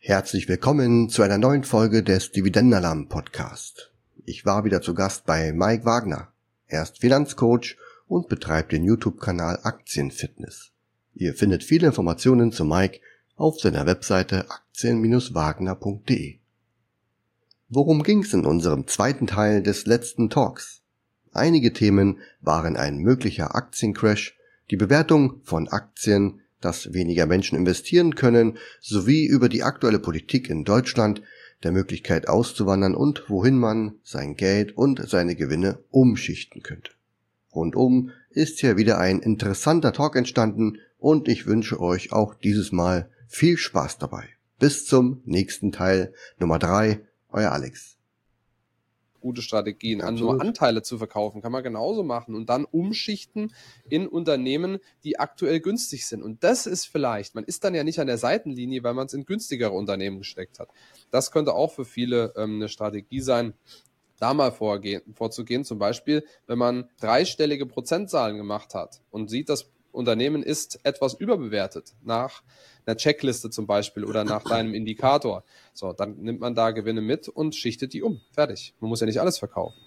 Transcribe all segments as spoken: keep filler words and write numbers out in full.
Herzlich willkommen zu einer neuen Folge des Dividendenalarm Podcast. Ich war wieder zu Gast bei Mike Wagner. Er ist Finanzcoach und betreibt den YouTube-Kanal Aktienfitness. Ihr findet viele Informationen zu Mike auf seiner Webseite aktien Bindestrich wagner punkt de. Worum ging's in unserem zweiten Teil des letzten Talks? Einige Themen waren ein möglicher Aktiencrash, die Bewertung von Aktien, dass weniger Menschen investieren können, sowie über die aktuelle Politik in Deutschland, der Möglichkeit auszuwandern und wohin man sein Geld und seine Gewinne umschichten könnte. Rundum ist hier wieder ein interessanter Talk entstanden und ich wünsche euch auch dieses Mal viel Spaß dabei. Bis zum nächsten Teil Nummer drei, euer Alex. Gute Strategien, an Absolut. nur Anteile zu verkaufen, kann man genauso machen und dann umschichten in Unternehmen, die aktuell günstig sind. Und das ist vielleicht, man ist dann ja nicht an der Seitenlinie, weil man es in günstigere Unternehmen gesteckt hat. Das könnte auch für viele ähm, eine Strategie sein, da mal vorgehen, vorzugehen. Zum Beispiel, wenn man dreistellige Prozentzahlen gemacht hat und sieht, das Unternehmen ist etwas überbewertet, nach einer Checkliste zum Beispiel oder nach deinem Indikator. So, dann nimmt man da Gewinne mit und schichtet die um. Fertig. Man muss ja nicht alles verkaufen.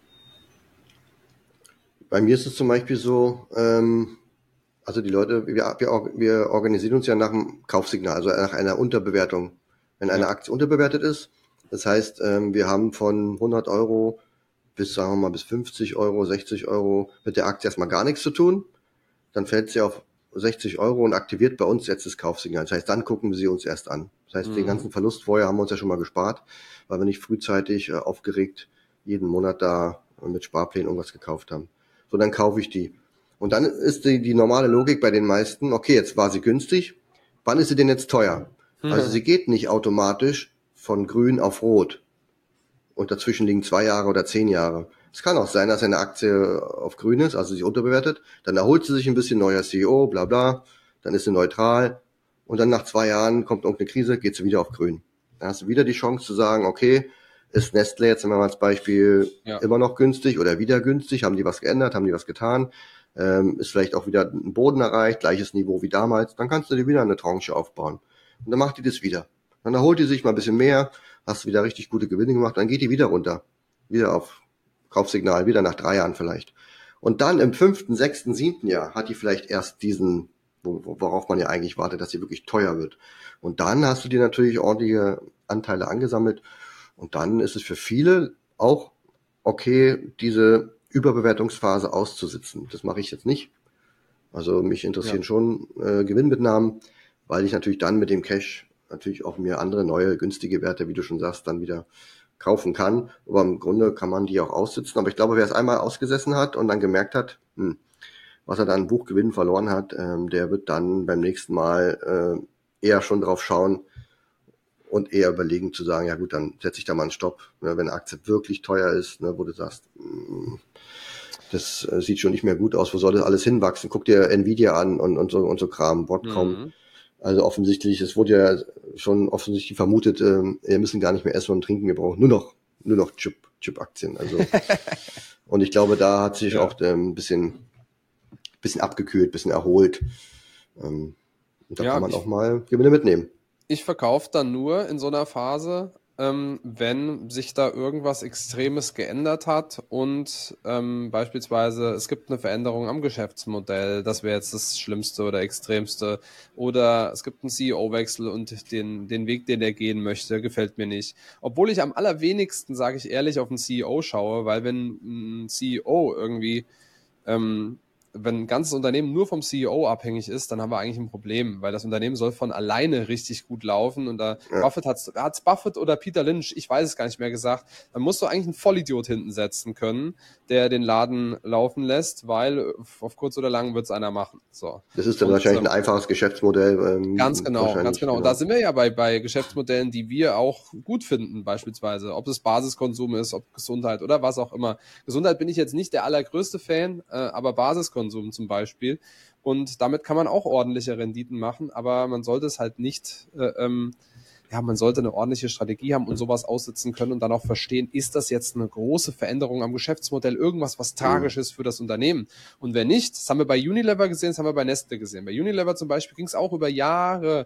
Bei mir ist es zum Beispiel so, ähm, also die Leute, wir, wir, wir organisieren uns ja nach einem Kaufsignal, also nach einer Unterbewertung. Wenn eine Ja. Aktie unterbewertet ist, das heißt, ähm, wir haben von hundert Euro bis, sagen wir mal, bis fünfzig Euro, sechzig Euro mit der Aktie erstmal gar nichts zu tun. Dann fällt sie auf sechzig Euro und aktiviert bei uns jetzt das Kaufsignal. Das heißt, dann gucken wir sie uns erst an. Das heißt, mhm. den ganzen Verlust vorher haben wir uns ja schon mal gespart, weil wir nicht frühzeitig äh, aufgeregt jeden Monat da mit Sparplänen irgendwas gekauft haben. So, dann kaufe ich die. Und dann ist die, die normale Logik bei den meisten, okay, jetzt war sie günstig, wann ist sie denn jetzt teuer? Mhm. Also sie geht nicht automatisch von grün auf rot. Und dazwischen liegen zwei Jahre oder zehn Jahre. Es kann auch sein, dass eine Aktie auf grün ist, also sich unterbewertet. Dann erholt sie sich ein bisschen, neuer C E O, bla bla. Dann ist sie neutral. Und dann nach zwei Jahren kommt irgendeine Krise, geht sie wieder auf grün. Dann hast du wieder die Chance zu sagen, okay, ist Nestlé jetzt immer mal als Beispiel ja. immer noch günstig oder wieder günstig? Haben die was geändert? Haben die was getan? Ähm, ist vielleicht auch wieder ein Boden erreicht, gleiches Niveau wie damals. Dann kannst du dir wieder eine Tranche aufbauen. Und dann macht die das wieder. Dann erholt die sich mal ein bisschen mehr, hast wieder richtig gute Gewinne gemacht, dann geht die wieder runter. Wieder auf Kaufsignal, wieder nach drei Jahren vielleicht. Und dann im fünften, sechsten, siebten Jahr hat die vielleicht erst diesen, worauf man ja eigentlich wartet, dass sie wirklich teuer wird. Und dann hast du dir natürlich ordentliche Anteile angesammelt. Und dann ist es für viele auch okay, diese Überbewertungsphase auszusitzen. Das mache ich jetzt nicht. Also mich interessieren ja. schon äh, Gewinnmitnahmen, weil ich natürlich dann mit dem Cash natürlich auch mir andere neue günstige Werte, wie du schon sagst, dann wieder kaufen kann. Aber im Grunde kann man die auch aussitzen. Aber ich glaube, wer es einmal ausgesessen hat und dann gemerkt hat, hm, was er dann Buchgewinn verloren hat, ähm, der wird dann beim nächsten Mal äh, eher schon drauf schauen und eher überlegen zu sagen, ja gut, dann setze ich da mal einen Stopp, ne, wenn eine Aktie wirklich teuer ist, ne, wo du sagst, hm, das äh, sieht schon nicht mehr gut aus, wo soll das alles hinwachsen? Guck dir Nvidia an und, und so und so Kram, Broadcom. Mhm. Also offensichtlich, es wurde ja schon offensichtlich vermutet, äh, wir müssen gar nicht mehr essen und trinken, wir brauchen nur noch nur noch Chip Chip-Aktien. Also und ich glaube, da hat sich ja. auch ähm, ein bisschen bisschen abgekühlt, bisschen erholt. Ähm, und da ja, kann man ich, auch mal Gewinne mitnehmen. Ich verkaufe dann nur in so einer Phase, ähm, wenn sich da irgendwas Extremes geändert hat und ähm, beispielsweise es gibt eine Veränderung am Geschäftsmodell, das wäre jetzt das Schlimmste oder Extremste, oder es gibt einen C E O-Wechsel und den, den Weg, den er gehen möchte, gefällt mir nicht. Obwohl ich am allerwenigsten, sage ich ehrlich, auf einen C E O schaue, weil wenn ein C E O irgendwie ähm, wenn ein ganzes Unternehmen nur vom C E O abhängig ist, dann haben wir eigentlich ein Problem, weil das Unternehmen soll von alleine richtig gut laufen und da ja. Buffett hat's, hat's Buffett oder Peter Lynch, ich weiß es gar nicht mehr gesagt, dann musst du eigentlich einen Vollidiot hinten setzen können, der den Laden laufen lässt, weil auf kurz oder lang wird's einer machen. So. Das ist dann und, wahrscheinlich ähm, ein einfaches Geschäftsmodell. Ähm, ganz genau, ganz genau. Und da sind wir ja bei, bei Geschäftsmodellen, die wir auch gut finden, beispielsweise, ob es Basiskonsum ist, ob Gesundheit oder was auch immer. Gesundheit bin ich jetzt nicht der allergrößte Fan, äh, aber Basiskonsum zum Beispiel. Und damit kann man auch ordentliche Renditen machen, aber man sollte es halt nicht, äh, ähm, ja, man sollte eine ordentliche Strategie haben und sowas aussitzen können und dann auch verstehen, ist das jetzt eine große Veränderung am Geschäftsmodell, irgendwas, was tragisch ist für das Unternehmen? Und wenn nicht, das haben wir bei Unilever gesehen, das haben wir bei Nestle gesehen. Bei Unilever zum Beispiel ging es auch über Jahre,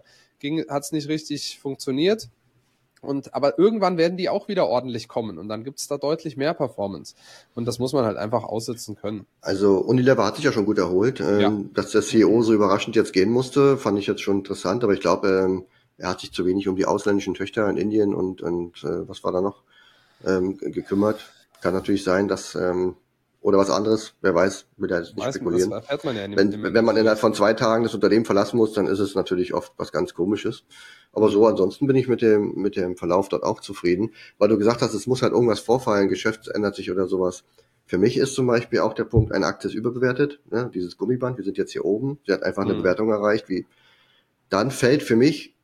hat es nicht richtig funktioniert. Und, aber irgendwann werden die auch wieder ordentlich kommen und dann gibt es da deutlich mehr Performance. Und das muss man halt einfach aussitzen können. Also Unilever hat sich ja schon gut erholt. Ja. Ähm, dass der C E O so überraschend jetzt gehen musste, fand ich jetzt schon interessant. Aber ich glaube, ähm, er hat sich zu wenig um die ausländischen Töchter in Indien und, und äh, was war da noch, ähm, gekümmert. Kann natürlich sein, dass ähm, oder was anderes, wer weiß, will da jetzt nicht Weiß man, spekulieren. das erfährt man ja nicht. Wenn, wenn man innerhalb von zwei Tagen das Unternehmen verlassen muss, dann ist es natürlich oft was ganz Komisches. Aber so, ansonsten bin ich mit dem, mit dem Verlauf dort auch zufrieden, weil du gesagt hast, es muss halt irgendwas vorfallen, Geschäft ändert sich oder sowas. Für mich ist zum Beispiel auch der Punkt, eine Aktie ist überbewertet, ne? Dieses Gummiband, wir sind jetzt hier oben, sie hat einfach eine Mhm. Bewertung erreicht, wie, dann fällt für mich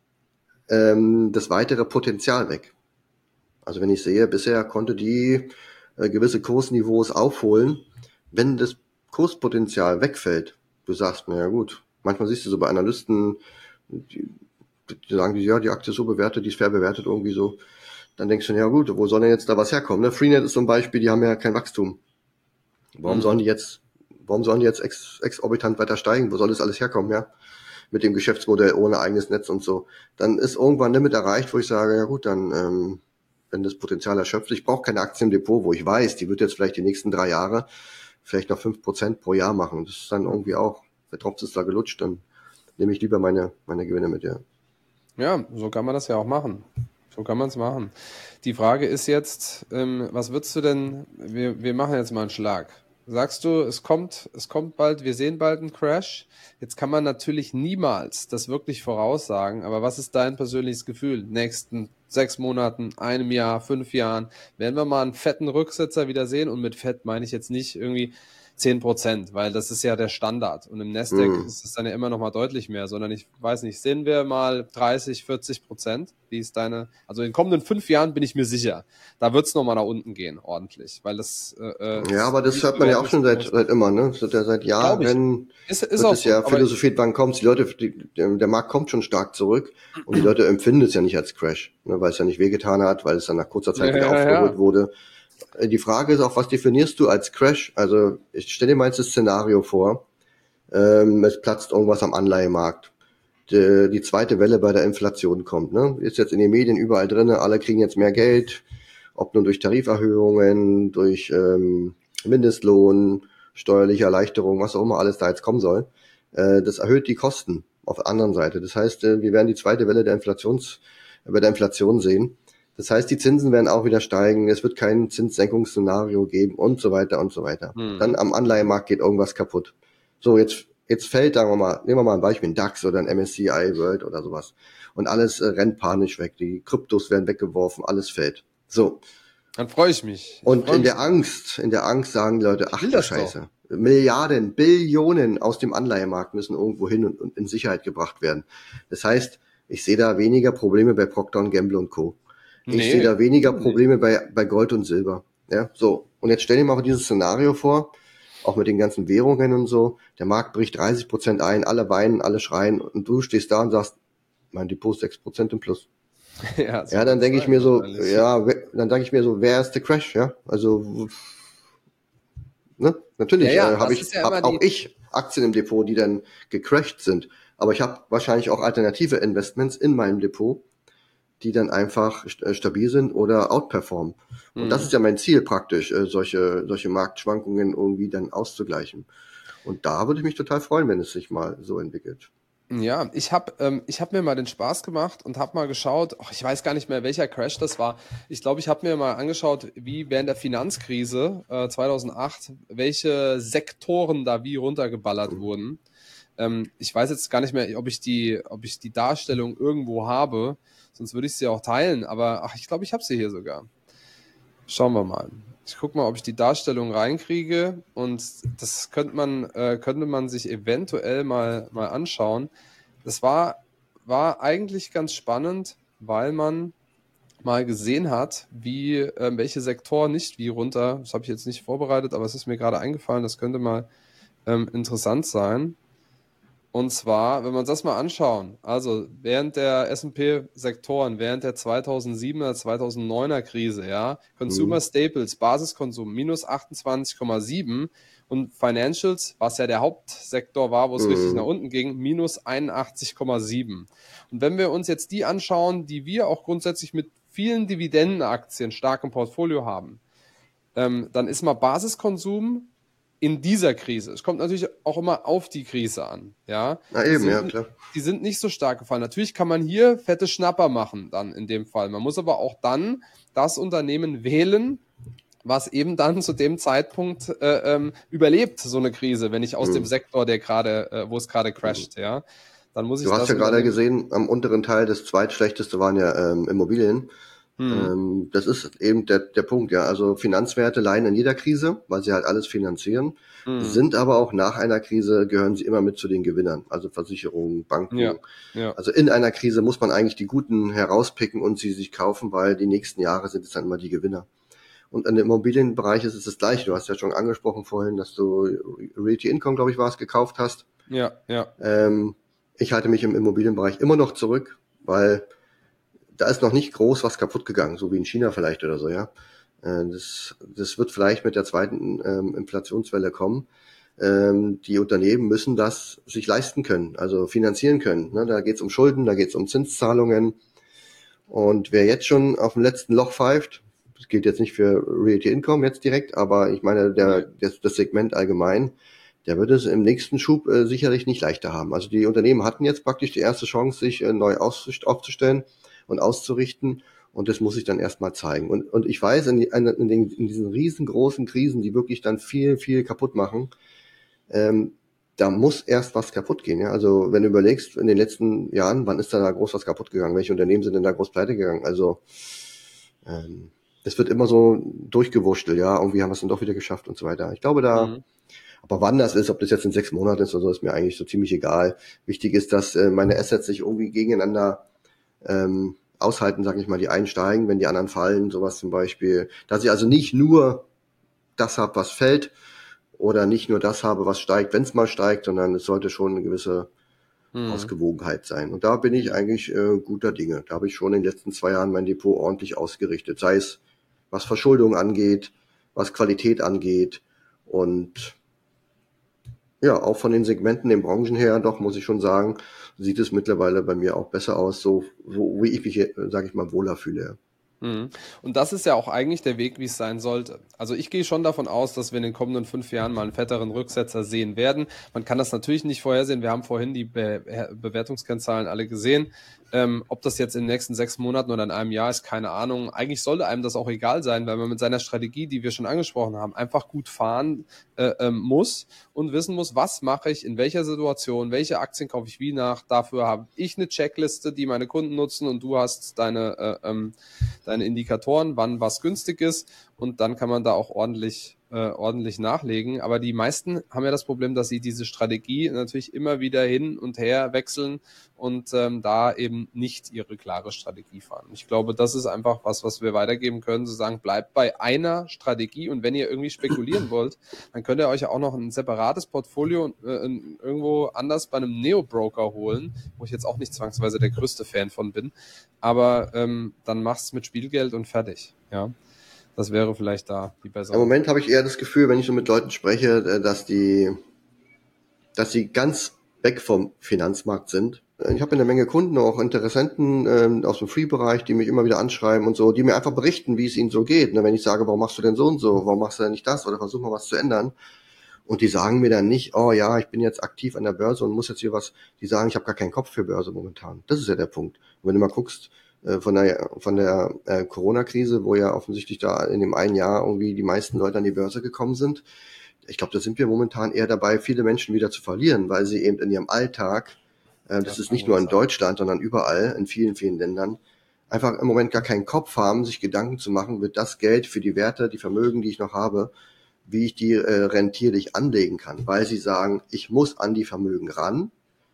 ähm, das weitere Potenzial weg. Also wenn ich sehe, bisher konnte die äh, gewisse Kursniveaus aufholen, wenn das Kurspotenzial wegfällt, du sagst, na ja gut, manchmal siehst du so bei Analysten, die, die sagen, die, ja, die Aktie ist so bewertet, die ist fair bewertet irgendwie so, dann denkst du, ja gut, wo soll denn jetzt da was herkommen? Ne? Freenet ist zum Beispiel, die haben ja kein Wachstum. Warum Mhm. sollen die jetzt, warum sollen die jetzt ex, exorbitant weiter steigen? Wo soll das alles herkommen, ja? Mit dem Geschäftsmodell ohne eigenes Netz und so. Dann ist irgendwann ein Limit erreicht, wo ich sage, ja gut, dann, ähm, wenn das Potenzial erschöpft, ich brauche keine Aktie im Depot, wo ich weiß, die wird jetzt vielleicht die nächsten drei Jahre vielleicht noch fünf Prozent pro Jahr machen. Das ist dann irgendwie auch, der Tropf ist da gelutscht, dann nehme ich lieber meine, meine Gewinne mit, ja. Ja, so kann man das ja auch machen. So kann man es machen. Die Frage ist jetzt, ähm, was würdest du denn, wir, wir machen jetzt mal einen Schlag. Sagst du, es kommt, es kommt bald, wir sehen bald einen Crash. Jetzt kann man natürlich niemals das wirklich voraussagen, aber was ist dein persönliches Gefühl? Nächsten sechs Monaten, einem Jahr, fünf Jahren, werden wir mal einen fetten Rücksetzer wieder sehen und mit fett meine ich jetzt nicht irgendwie zehn Prozent, weil das ist ja der Standard. Und im Nasdaq Hm. ist es dann ja immer noch mal deutlich mehr, sondern ich weiß nicht, sehen wir mal dreißig, vierzig Prozent? Wie ist deine, also in den kommenden fünf Jahren bin ich mir sicher, da wird es noch mal nach unten gehen, ordentlich, weil das äh, Ja, aber das die hört man ja auch Bewertung schon so seit, groß seit ist. immer, ne? Das wird ja seit Glaube ich. Jahren, Ist, ist wird auch es so, ja aber philosophiert, wann kommt's? Die Leute, die, der Markt kommt schon stark zurück und die Leute empfinden es ja nicht als Crash, ne? Weil es ja nicht wehgetan hat, weil es dann nach kurzer Zeit ja, wieder ja, aufgeholt ja. wurde. Die Frage ist auch, was definierst du als Crash? Also ich stell dir mal jetzt das Szenario vor, ähm, es platzt irgendwas am Anleihemarkt. Die, die zweite Welle bei der Inflation kommt. Ne? Ist jetzt in den Medien überall drin, alle kriegen jetzt mehr Geld, ob nun durch Tariferhöhungen, durch ähm, Mindestlohn, steuerliche Erleichterung, was auch immer alles da jetzt kommen soll. Äh, das erhöht die Kosten auf der anderen Seite. Das heißt, äh, wir werden die zweite Welle der Inflations, bei der Inflation sehen. Das heißt, die Zinsen werden auch wieder steigen, es wird kein Zinssenkungsszenario geben und so weiter und so weiter. Dann Hm. am Anleihemarkt geht irgendwas kaputt. So, jetzt, jetzt fällt, sagen wir mal, nehmen wir mal ein Beispiel, ein DAX oder ein M S C I World oder sowas. Und alles äh, rennt panisch weg. Die Kryptos werden weggeworfen, alles fällt. So. Dann freue ich mich. Ich Und freue in mich der drauf. Angst, in der Angst sagen die Leute, Ich ach will du das doch. Scheiße. Milliarden, Billionen aus dem Anleihemarkt müssen irgendwo hin und, und in Sicherheit gebracht werden. Das heißt, ich sehe da weniger Probleme bei Procter und Gamble und Co. Ich sehe Nee, da weniger stimmt nicht. Probleme bei, bei Gold und Silber. Ja, so. Und jetzt stell dir mal dieses Szenario vor, auch mit den ganzen Währungen und so. Der Markt bricht dreißig Prozent ein, alle weinen, alle schreien und du stehst da und sagst, mein Depot ist sechs Prozent im Plus. Ja, so Ja, dann wird es denke ich sein mir so, wahrscheinlich. ja, we- dann denke ich mir so, wer ist der Crash, ja? Also, ne? Ja, Natürlich ja, äh, habe das ich, ist ja immer hab auch die, ich Aktien im Depot, die dann gecrashed sind. Aber ich habe wahrscheinlich auch alternative Investments in meinem Depot, die dann einfach st- äh, stabil sind oder outperformen. Und das hm. ist ja mein Ziel praktisch, äh, solche, solche Marktschwankungen irgendwie dann auszugleichen. Und da würde ich mich total freuen, wenn es sich mal so entwickelt. Ja, ich habe ähm, ich hab mir mal den Spaß gemacht und habe mal geschaut, ach, ich weiß gar nicht mehr, welcher Crash das war. Ich glaube, ich habe mir mal angeschaut, wie während der Finanzkrise äh, zweitausendacht, welche Sektoren da wie runtergeballert Mhm. wurden. Ähm, ich weiß jetzt gar nicht mehr, ob ich die, ob ich die Darstellung irgendwo habe, sonst würde ich sie auch teilen, aber ach, ich glaube, ich habe sie hier sogar. Schauen wir mal. Ich gucke mal, ob ich die Darstellung reinkriege und das könnte man, äh, könnte man sich eventuell mal, mal anschauen. Das war, war eigentlich ganz spannend, weil man mal gesehen hat, wie äh, welche Sektoren nicht wie runter. Das habe ich jetzt nicht vorbereitet, aber es ist mir gerade eingefallen. Das könnte mal ähm, interessant sein. Und zwar, wenn wir uns das mal anschauen, also während der S und P-Sektoren, während der zweitausendsiebener, zweitausenddeuner Krise, ja, Consumer Mhm. Staples, Basiskonsum, minus achtundzwanzig Komma sieben und Financials, was ja der Hauptsektor war, wo es richtig nach Mhm. unten ging, minus einundachtzig Komma sieben. Und wenn wir uns jetzt die anschauen, die wir auch grundsätzlich mit vielen Dividendenaktien stark im Portfolio haben, ähm, dann ist mal Basiskonsum in dieser Krise. Es kommt natürlich auch immer auf die Krise an. Ja, Na die eben, ja, sind, klar. die sind nicht so stark gefallen. Natürlich kann man hier fette Schnapper machen, dann in dem Fall. Man muss aber auch dann das Unternehmen wählen, was eben dann zu dem Zeitpunkt äh, ähm, überlebt, so eine Krise, wenn ich aus dem Mhm. Sektor, der gerade, äh, wo es gerade Mhm. crasht, ja, dann muss ich Du hast das ja gerade Unternehmen. gesehen, am unteren Teil das zweitschlechteste waren ja ähm, Immobilien. Hm, Ähm, das ist eben der, der Punkt, ja. Also Finanzwerte leiden in jeder Krise, weil sie halt alles finanzieren, hm, sind aber auch nach einer Krise, gehören sie immer mit zu den Gewinnern. Also Versicherungen, ja, Banken. ja, Also in einer Krise muss man eigentlich die Guten herauspicken und sie sich kaufen, weil die nächsten Jahre sind es dann immer die Gewinner. Und im Immobilienbereich ist es das Gleiche. Du hast ja schon angesprochen vorhin, dass du Realty Income, glaube ich, war es, gekauft hast. ja, ja, Ähm, ich halte mich im Immobilienbereich immer noch zurück, weil da ist noch nicht groß was kaputt gegangen, so wie in China vielleicht oder so, ja. Äh, das, das wird vielleicht mit der zweiten ähm, Inflationswelle kommen. Ähm, die Unternehmen müssen das sich leisten können, also finanzieren können. Ne? Da geht es um Schulden, da geht es um Zinszahlungen. Und wer jetzt schon auf dem letzten Loch pfeift, das gilt jetzt nicht für Realty Income jetzt direkt, aber ich meine, der, nee, das, das Segment allgemein, der wird es im nächsten Schub äh, sicherlich nicht leichter haben. Also die Unternehmen hatten jetzt praktisch die erste Chance, sich äh, neu aufzustellen und auszurichten. Und das muss sich dann erstmal zeigen. Und, und ich weiß, in, die, in, den, in diesen riesengroßen Krisen, die wirklich dann viel, viel kaputt machen, ähm, da muss erst was kaputt gehen. Ja? Also wenn du überlegst, in den letzten Jahren, wann ist da, da groß was kaputt gegangen? Welche Unternehmen sind denn da groß pleite gegangen? Also ähm, es wird immer so durchgewurschtelt, ja, irgendwie haben wir es dann doch wieder geschafft und so weiter. Ich glaube da, hm, aber wann das ist, ob das jetzt in sechs Monaten ist oder so, ist mir eigentlich so ziemlich egal. Wichtig ist, dass äh, meine Assets sich irgendwie gegeneinander ähm, aushalten, sage ich mal, die einen steigen, wenn die anderen fallen, sowas zum Beispiel. Dass ich also nicht nur das habe, was fällt, oder nicht nur das habe, was steigt, wenn es mal steigt, sondern es sollte schon eine gewisse hm. Ausgewogenheit sein. Und da bin ich eigentlich äh, guter Dinge. Da habe ich schon in den letzten zwei Jahren mein Depot ordentlich ausgerichtet, sei es was Verschuldung angeht, was Qualität angeht und ja, auch von den Segmenten, den Branchen her, doch muss ich schon sagen, sieht es mittlerweile bei mir auch besser aus, so wo, wie ich mich, sage ich mal, wohler fühle. Mhm. Und das ist ja auch eigentlich der Weg, wie es sein sollte. Also ich gehe schon davon aus, dass wir in den kommenden fünf Jahren mal einen fetteren Rücksetzer sehen werden. Man kann das natürlich nicht vorhersehen. Wir haben vorhin die Be Bewertungskennzahlen alle gesehen. Ähm, ob das jetzt in den nächsten sechs Monaten oder in einem Jahr ist, keine Ahnung. Eigentlich sollte einem das auch egal sein, weil man mit seiner Strategie, die wir schon angesprochen haben, einfach gut fahren äh, ähm, muss und wissen muss, was mache ich, in welcher Situation, welche Aktien kaufe ich wie nach. Dafür habe ich eine Checkliste, die meine Kunden nutzen und du hast deine äh, ähm, deine Indikatoren, wann was günstig ist und dann kann man da auch ordentlich, äh, ordentlich nachlegen. Aber die meisten haben ja das Problem, dass sie diese Strategie natürlich immer wieder hin und her wechseln und ähm, da eben nicht ihre klare Strategie fahren. Ich glaube, das ist einfach was, was wir weitergeben können, zu sagen, bleibt bei einer Strategie und wenn ihr irgendwie spekulieren wollt, dann könnt ihr euch ja auch noch ein separates Portfolio äh, irgendwo anders bei einem Neo-Broker holen, wo ich jetzt auch nicht zwangsweise der größte Fan von bin, aber ähm, dann mach's mit Spielgeld und fertig. Ja, das wäre vielleicht da die Im bessere. Moment habe ich eher das Gefühl, wenn ich so mit Leuten spreche, äh, dass die dass sie ganz weg vom Finanzmarkt sind. Ich habe eine Menge Kunden, auch Interessenten ähm, aus dem Free-Bereich, die mich immer wieder anschreiben und so, die mir einfach berichten, wie es ihnen so geht. Ne, wenn ich sage, warum machst du denn so und so, warum machst du denn nicht das oder versuch mal was zu ändern. Und die sagen mir dann nicht, oh ja, ich bin jetzt aktiv an der Börse und muss jetzt hier was, die sagen, ich habe gar keinen Kopf für Börse momentan. Das ist ja der Punkt. Und wenn du mal guckst, äh, von der, von der äh, Corona-Krise, wo ja offensichtlich da in dem einen Jahr irgendwie die meisten Leute an die Börse gekommen sind, ich glaube, da sind wir momentan eher dabei, viele Menschen wieder zu verlieren, weil sie eben in ihrem Alltag, äh, das Das ist kann nicht gut nur in sein. Deutschland, sondern überall, in vielen, vielen Ländern, einfach im Moment gar keinen Kopf haben, sich Gedanken zu machen, wird das Geld für die Werte, die Vermögen, die ich noch habe, wie ich die äh, rentierlich anlegen kann, weil sie sagen, ich muss an die Vermögen ran,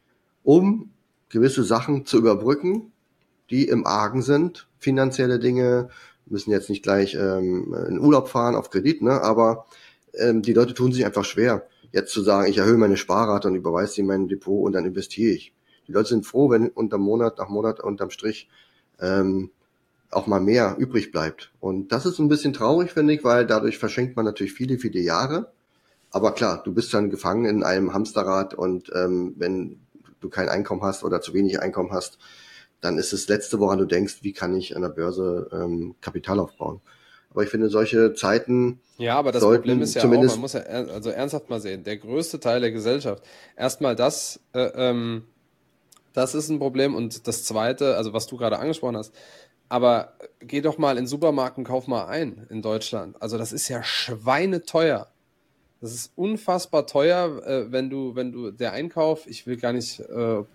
um gewisse Sachen zu überbrücken, die im Argen sind, finanzielle Dinge, müssen jetzt nicht gleich ähm, in Urlaub fahren auf Kredit, ne, aber ähm, die Leute tun sich einfach schwer. jetzt zu sagen, ich erhöhe meine Sparrate und überweise sie in mein Depot und dann investiere ich. Die Leute sind froh, wenn unterm Monat nach Monat unterm Strich ähm, auch mal mehr übrig bleibt. Und das ist ein bisschen traurig, finde ich, weil dadurch verschenkt man natürlich viele, viele Jahre. Aber klar, du bist dann gefangen in einem Hamsterrad und ähm, wenn du kein Einkommen hast oder zu wenig Einkommen hast, dann ist das Letzte, woran du denkst, wie kann ich an der Börse ähm, Kapital aufbauen. Aber ich finde, solche Zeiten Ja, aber das Problem ist sollten ja auch, man zumindest, muss ja er- also ernsthaft mal sehen, der größte Teil der Gesellschaft, erstmal das, äh, ähm, das ist ein Problem und das zweite, also was du gerade angesprochen hast, aber geh doch mal in den Supermarkt und kauf mal ein in Deutschland. Also das ist ja schweineteuer. Das ist unfassbar teuer, äh, wenn du, wenn du der Einkauf, ich will gar nicht äh,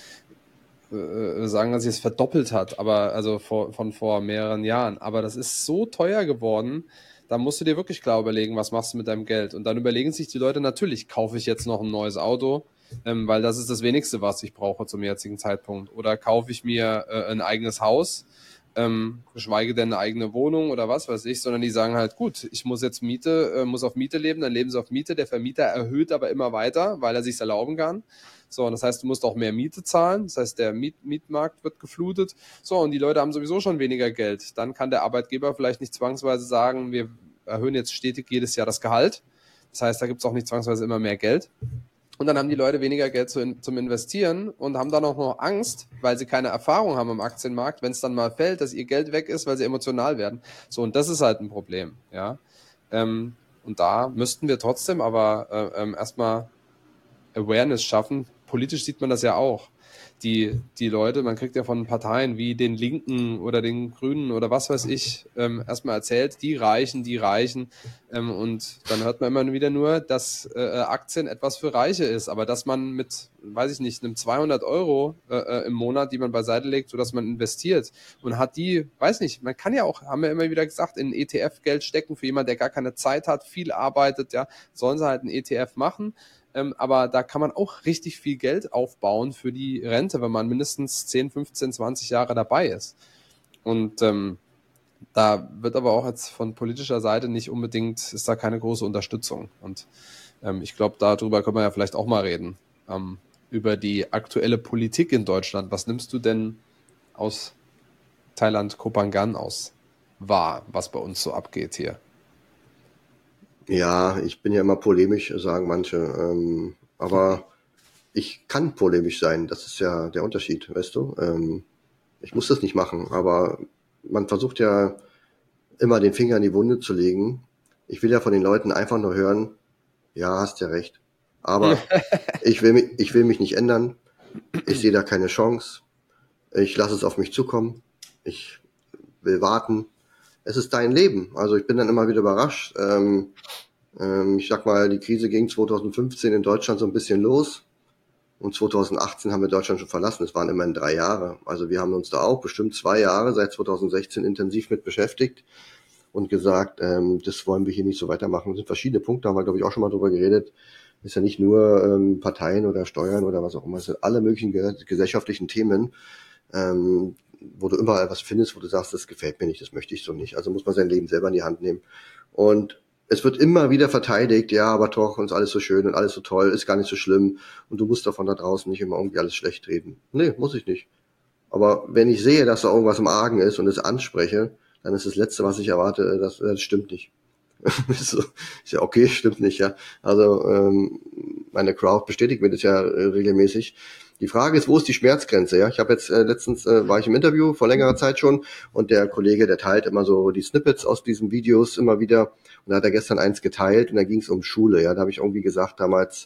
äh, sagen, dass sich es verdoppelt hat, aber also vor, von vor mehreren Jahren. Aber das ist so teuer geworden, da musst du dir wirklich klar überlegen, was machst du mit deinem Geld. Und dann überlegen sich die Leute natürlich, kaufe ich jetzt noch ein neues Auto, ähm, weil das ist das Wenigste, was ich brauche zum jetzigen Zeitpunkt. Oder kaufe ich mir äh, ein eigenes Haus, ähm, geschweige denn eine eigene Wohnung oder was weiß ich, sondern die sagen halt, gut, ich muss jetzt Miete, äh, muss auf Miete leben, dann leben sie auf Miete, der Vermieter erhöht aber immer weiter, weil er sich's erlauben kann. So, und das heißt, du musst auch mehr Miete zahlen, das heißt, der Miet Mietmarkt wird geflutet. So, und die Leute haben sowieso schon weniger Geld. Dann kann der Arbeitgeber vielleicht nicht zwangsweise sagen, wir erhöhen jetzt stetig jedes Jahr das Gehalt. Das heißt, da gibt's auch nicht zwangsweise immer mehr Geld. Und dann haben die Leute weniger Geld zu, zum Investieren und haben dann auch noch Angst, weil sie keine Erfahrung haben am Aktienmarkt, wenn es dann mal fällt, dass ihr Geld weg ist, weil sie emotional werden. So, und das ist halt ein Problem, ja. Ähm, und da müssten wir trotzdem aber äh, ähm, erstmal Awareness schaffen. Politisch sieht man das ja auch. Die, die Leute, man kriegt ja von Parteien wie den Linken oder den Grünen oder was weiß ich, ähm, erstmal erzählt, die Reichen, die Reichen. Ähm, und dann hört man immer wieder nur, dass äh, Aktien etwas für Reiche ist. Aber dass man mit, weiß ich nicht, einem zweihundert Euro äh, im Monat, die man beiseite legt, sodass man investiert und hat die, weiß nicht, man kann ja auch, haben wir immer wieder gesagt, in E T F Geld stecken für jemanden, der gar keine Zeit hat, viel arbeitet, ja, sollen sie halt einen E T F machen. Ähm, aber da kann man auch richtig viel Geld aufbauen für die Rente, wenn man mindestens zehn, fünfzehn, zwanzig Jahre dabei ist. Und ähm, da wird aber auch jetzt von politischer Seite nicht unbedingt, ist da keine große Unterstützung. Und ähm, ich glaube, darüber können wir ja vielleicht auch mal reden. Ähm, über die aktuelle Politik in Deutschland. Was nimmst du denn aus Thailand, Koh Phangan aus wahr, was bei uns so abgeht hier? ja, ich bin ja immer polemisch, sagen manche, ähm, aber ich kann polemisch sein, das ist ja der Unterschied, weißt du? Ähm, ich muss das nicht machen, aber man versucht ja immer den Finger in die Wunde zu legen. Ich will ja von den Leuten einfach nur hören, ja, hast ja recht. Aber ich will mich, ich will mich nicht ändern. Ich sehe da keine Chance. Ich lasse es auf mich zukommen. Ich will warten. Es ist dein Leben. Also ich bin dann immer wieder überrascht. Ähm, ähm, ich sag mal, die Krise ging zwanzig fünfzehn in Deutschland so ein bisschen los. Und zwanzig achtzehn haben wir Deutschland schon verlassen. Es waren immerhin drei Jahre. Also wir haben uns da auch bestimmt zwei Jahre seit zwanzig sechzehn intensiv mit beschäftigt und gesagt, ähm, das wollen wir hier nicht so weitermachen. Das sind verschiedene Punkte, haben wir, glaube ich, auch schon mal drüber geredet. Ist ja nicht nur ähm, Parteien oder Steuern oder was auch immer. Es sind alle möglichen ge gesellschaftlichen Themen, ähm, wo du überall was findest, wo du sagst, das gefällt mir nicht, das möchte ich so nicht. Also muss man sein Leben selber in die Hand nehmen. Und es wird immer wieder verteidigt, ja, aber doch, uns alles so schön und alles so toll, ist gar nicht so schlimm. Und du musst davon da draußen nicht immer irgendwie alles schlecht reden. Nee, muss ich nicht. Aber wenn ich sehe, dass da irgendwas im Argen ist und es anspreche, dann ist das Letzte, was ich erwarte, das, das stimmt nicht. So, ist ja okay, stimmt nicht, ja. Also ähm, meine Crowd bestätigt mir das ja äh, regelmäßig. Die Frage ist, wo ist die Schmerzgrenze? Ja, ich habe jetzt äh, letztens äh, war ich im Interview vor längerer Zeit schon und der Kollege, der teilt immer so die Snippets aus diesen Videos immer wieder und da hat er gestern eins geteilt und da ging es um Schule. Ja, da habe ich irgendwie gesagt damals,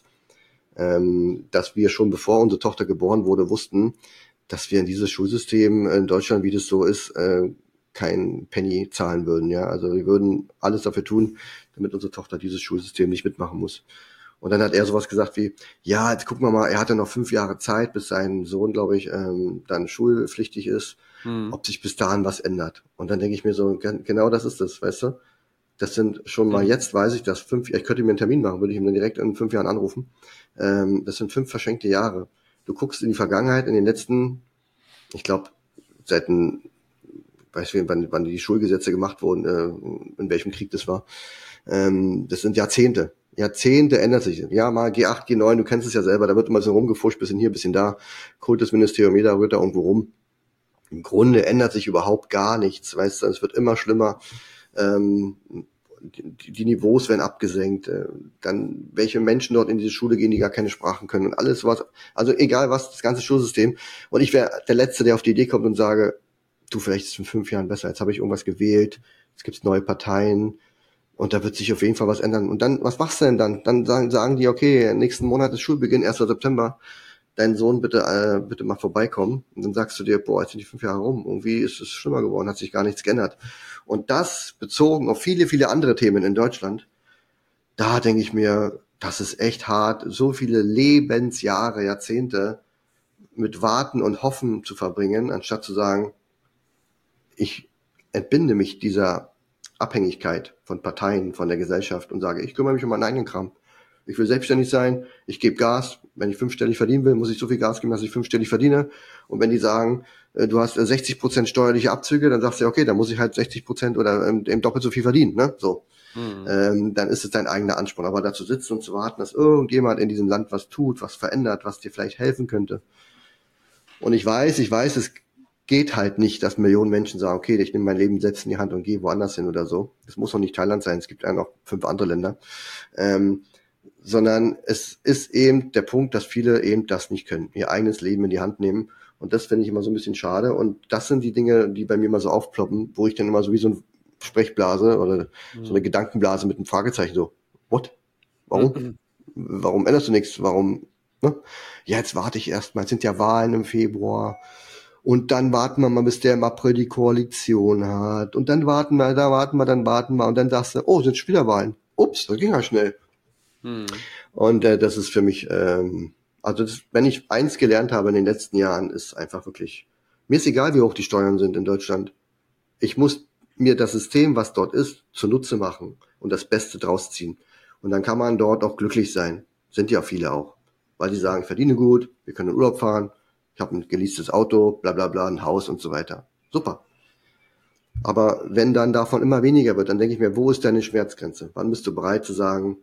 ähm, dass wir schon bevor unsere Tochter geboren wurde wussten, dass wir in dieses Schulsystem in Deutschland, wie das so ist, äh, kein Penny zahlen würden. Ja, also wir würden alles dafür tun, damit unsere Tochter dieses Schulsystem nicht mitmachen muss. Und dann hat er sowas gesagt wie, ja, jetzt gucken wir mal, er hatte noch fünf Jahre Zeit, bis sein Sohn, glaube ich, ähm, dann schulpflichtig ist, Hm. ob sich bis dahin was ändert. Und dann denke ich mir so, genau das ist das, weißt du? Das sind schon mal Hm. jetzt, weiß ich, dass fünf, ich könnte mir einen Termin machen, würde ich ihm dann direkt in fünf Jahren anrufen. Ähm, das sind fünf verschenkte Jahre. Du guckst in die Vergangenheit, in den letzten, ich glaube, seit ein, weiß ich, wann, wann die Schulgesetze gemacht wurden, äh, in welchem Krieg das war. Ähm, das sind Jahrzehnte. Jahrzehnte ändert sich. Ja, mal G acht, G neun, du kennst es ja selber, da wird immer so rumgefuscht, bisschen hier, bisschen da. Kultusministerium, jeder rührt da irgendwo rum. Im Grunde ändert sich überhaupt gar nichts, weißt du, es wird immer schlimmer. Ähm, die, die Niveaus werden abgesenkt. Äh, dann, welche Menschen dort in diese Schule gehen, die gar keine Sprachen können und alles was. Also egal was, das ganze Schulsystem. Und ich wäre der Letzte, der auf die Idee kommt und sage, du, vielleicht ist es in fünf Jahren besser, jetzt habe ich irgendwas gewählt, es gibt neue Parteien, und da wird sich auf jeden Fall was ändern. Und dann, was machst du denn dann? Dann sagen, sagen die, okay, nächsten Monat ist Schulbeginn, erster September. Dein Sohn bitte, äh, bitte mal vorbeikommen. Und dann sagst du dir, boah, jetzt sind die fünf Jahre rum. Irgendwie ist es schlimmer geworden, hat sich gar nichts geändert. Und das bezogen auf viele, viele andere Themen in Deutschland, da denke ich mir, das ist echt hart, so viele Lebensjahre, Jahrzehnte mit Warten und Hoffen zu verbringen, anstatt zu sagen, ich entbinde mich dieser Abhängigkeit von Parteien, von der Gesellschaft und sage, ich kümmere mich um meinen eigenen Kram. Ich will selbstständig sein, ich gebe Gas. Wenn ich fünfstellig verdienen will, muss ich so viel Gas geben, dass ich fünfstellig verdiene. Und wenn die sagen, du hast sechzig Prozent steuerliche Abzüge, dann sagst du, okay, dann muss ich halt sechzig Prozent oder eben doppelt so viel verdienen. Ne? So. Mhm. Ähm, dann ist es dein eigener Ansporn. Aber dazu sitzen und zu warten, dass irgendjemand in diesem Land was tut, was verändert, was dir vielleicht helfen könnte. Und ich weiß, ich weiß, es geht halt nicht, dass Millionen Menschen sagen, okay, ich nehme mein Leben selbst in die Hand und gehe woanders hin oder so. Das muss auch nicht Thailand sein, es gibt ja noch fünf andere Länder. Ähm, sondern es ist eben der Punkt, dass viele eben das nicht können, ihr eigenes Leben in die Hand nehmen. Und das finde ich immer so ein bisschen schade. Und das sind die Dinge, die bei mir mal so aufploppen, wo ich dann immer so wie so eine Sprechblase oder mhm. so eine Gedankenblase mit einem Fragezeichen so, what? Warum? Mhm. Warum änderst du nichts? Warum? Ne? Ja, jetzt warte ich erst mal. Es sind ja Wahlen im Februar. Und dann warten wir mal, bis der im April die Koalition hat. Und dann warten wir, da warten wir, dann warten wir. Und dann sagst du, oh, sind schon wieder Wahlen. Ups, das ging ja schnell. Hm. Und äh, das ist für mich, ähm, also das, wenn ich eins gelernt habe in den letzten Jahren, ist einfach wirklich, mir ist egal, wie hoch die Steuern sind in Deutschland. Ich muss mir das System, was dort ist, zunutze machen und das Beste draus ziehen. Und dann kann man dort auch glücklich sein. Sind ja viele auch. Weil die sagen, ich verdiene gut, wir können in Urlaub fahren, ich habe ein geleastes Auto, bla bla bla, ein Haus und so weiter. Super. Aber wenn dann davon immer weniger wird, dann denke ich mir, wo ist deine Schmerzgrenze? Wann bist du bereit zu sagen,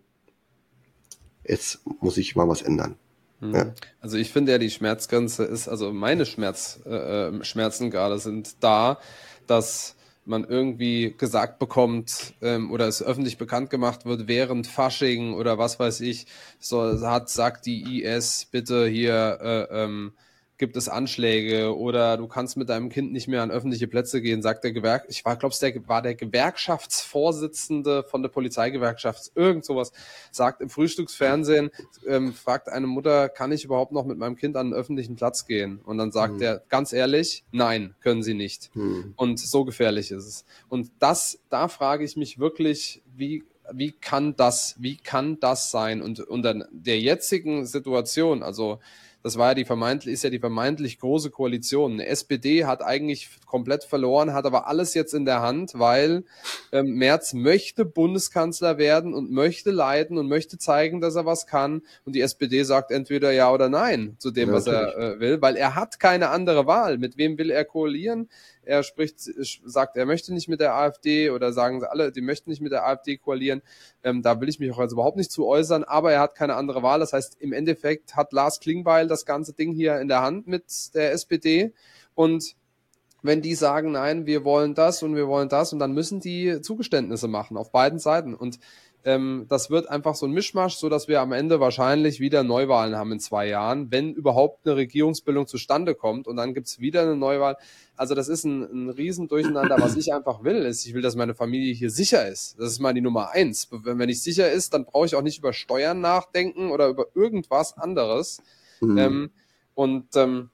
jetzt muss ich mal was ändern? Mhm. Ja. Also ich finde ja, die Schmerzgrenze ist, also meine Schmerz, äh, Schmerzen gerade sind da, dass man irgendwie gesagt bekommt ähm, oder es öffentlich bekannt gemacht wird während Fasching oder was weiß ich, so hat, sagt die I S bitte hier äh, ähm, gibt es Anschläge oder du kannst mit deinem Kind nicht mehr an öffentliche Plätze gehen, sagt der Gewerk, ich war, glaub's, der war der Gewerkschaftsvorsitzende von der Polizeigewerkschaft, irgend sowas, sagt im Frühstücksfernsehen, ähm, fragt eine Mutter, kann ich überhaupt noch mit meinem Kind an einen öffentlichen Platz gehen? Und dann sagt hm. er, ganz ehrlich, nein, können Sie nicht. Hm. Und so gefährlich ist es. Und das, da frage ich mich wirklich, wie wie kann das, wie kann das sein? Und unter der jetzigen Situation, also das war ja die vermeintlich, ist ja die vermeintlich große Koalition. Eine S P D hat eigentlich komplett verloren, hat aber alles jetzt in der Hand, weil ähm, Merz möchte Bundeskanzler werden und möchte leiten und möchte zeigen, dass er was kann. Und die S P D sagt entweder ja oder nein zu dem, ja, was er äh, will, weil er hat keine andere Wahl. Mit wem will er koalieren? Er spricht, sagt, er möchte nicht mit der AfD oder sagen sie alle, die möchten nicht mit der AfD koalieren. Ähm, da will ich mich auch also überhaupt nicht zu äußern, aber er hat keine andere Wahl. Das heißt, im Endeffekt hat Lars Klingbeil das ganze Ding hier in der Hand mit der S P D und wenn die sagen, nein, wir wollen das und wir wollen das und dann müssen die Zugeständnisse machen auf beiden Seiten und ähm, das wird einfach so ein Mischmasch, so dass wir am Ende wahrscheinlich wieder Neuwahlen haben in zwei Jahren, wenn überhaupt eine Regierungsbildung zustande kommt und dann gibt's wieder eine Neuwahl. Also das ist ein, ein Riesendurcheinander. Was ich einfach will, ist, ich will, dass meine Familie hier sicher ist. Das ist mal die Nummer eins. Wenn, wenn ich sicher ist, dann brauche ich auch nicht über Steuern nachdenken oder über irgendwas anderes. Mhm. Ähm, und ähm,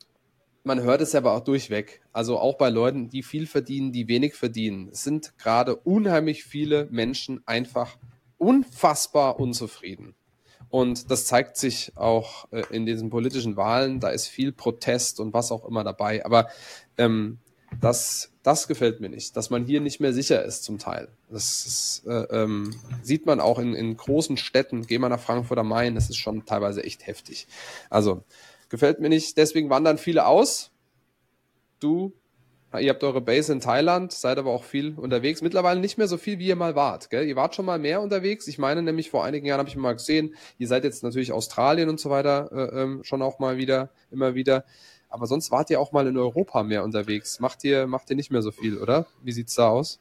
man hört es aber auch durchweg. Also auch bei Leuten, die viel verdienen, die wenig verdienen, sind gerade unheimlich viele Menschen einfach unfassbar unzufrieden. Und das zeigt sich auch äh, in diesen politischen Wahlen. Da ist viel Protest und was auch immer dabei. Aber ähm, das, das gefällt mir nicht, dass man hier nicht mehr sicher ist zum Teil. Das ist, äh, ähm, sieht man auch in, in großen Städten. Geh mal nach Frankfurt am Main, das ist schon teilweise echt heftig. Also gefällt mir nicht. Deswegen wandern viele aus. Du Ihr habt eure Base in Thailand, seid aber auch viel unterwegs. Mittlerweile nicht mehr so viel, wie ihr mal wart, gell? Ihr wart schon mal mehr unterwegs. Ich meine nämlich, vor einigen Jahren habe ich mal gesehen, ihr seid jetzt natürlich Australien und so weiter äh, ähm, schon auch mal wieder, immer wieder. Aber sonst wart ihr auch mal in Europa mehr unterwegs. Macht ihr, macht ihr nicht mehr so viel, oder? Wie sieht's da aus?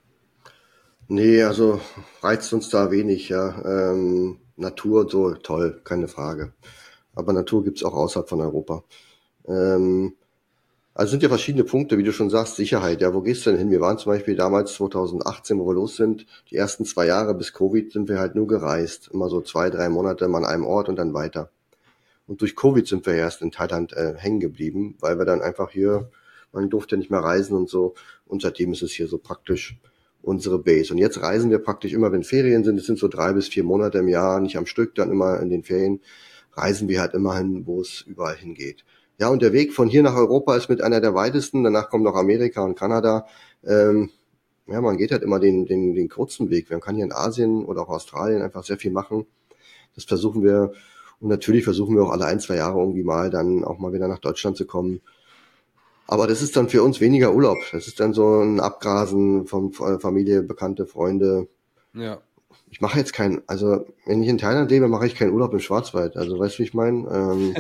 Nee, also reizt uns da wenig, ja. Ähm, Natur, so toll, keine Frage. Aber Natur gibt's auch außerhalb von Europa. Ähm, also es sind ja verschiedene Punkte, wie du schon sagst, Sicherheit. Ja, wo gehst du denn hin? Wir waren zum Beispiel damals zwanzig achtzehn, wo wir los sind, die ersten zwei Jahre bis Covid sind wir halt nur gereist. Immer so zwei, drei Monate mal an einem Ort und dann weiter. Und durch Covid sind wir erst in Thailand äh, hängen geblieben, weil wir dann einfach hier, man durfte nicht mehr reisen und so. Und seitdem ist es hier so praktisch unsere Base. Und jetzt reisen wir praktisch immer, wenn Ferien sind, es sind so drei bis vier Monate im Jahr, nicht am Stück, dann immer in den Ferien, reisen wir halt immer hin, wo es überall hingeht. Ja, und der Weg von hier nach Europa ist mit einer der weitesten, danach kommt noch Amerika und Kanada. Ähm, ja, man geht halt immer den, den, den kurzen Weg. Man kann hier in Asien oder auch Australien einfach sehr viel machen. Das versuchen wir. Und natürlich versuchen wir auch alle ein, zwei Jahre irgendwie mal dann auch mal wieder nach Deutschland zu kommen. Aber das ist dann für uns weniger Urlaub. Das ist dann so ein Abgrasen von Familie, Bekannte, Freunde. Ja. Ich mache jetzt keinen, also wenn ich in Thailand lebe, mache ich keinen Urlaub im Schwarzwald. Also weißt du, wie ich meine? Ähm,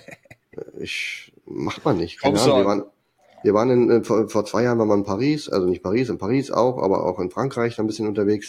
ich macht man nicht. Komm Keine Ahnung. Wir schon. waren, wir waren in, äh, vor, vor zwei Jahren waren wir in Paris, also nicht Paris, in Paris auch, aber auch in Frankreich ein bisschen unterwegs.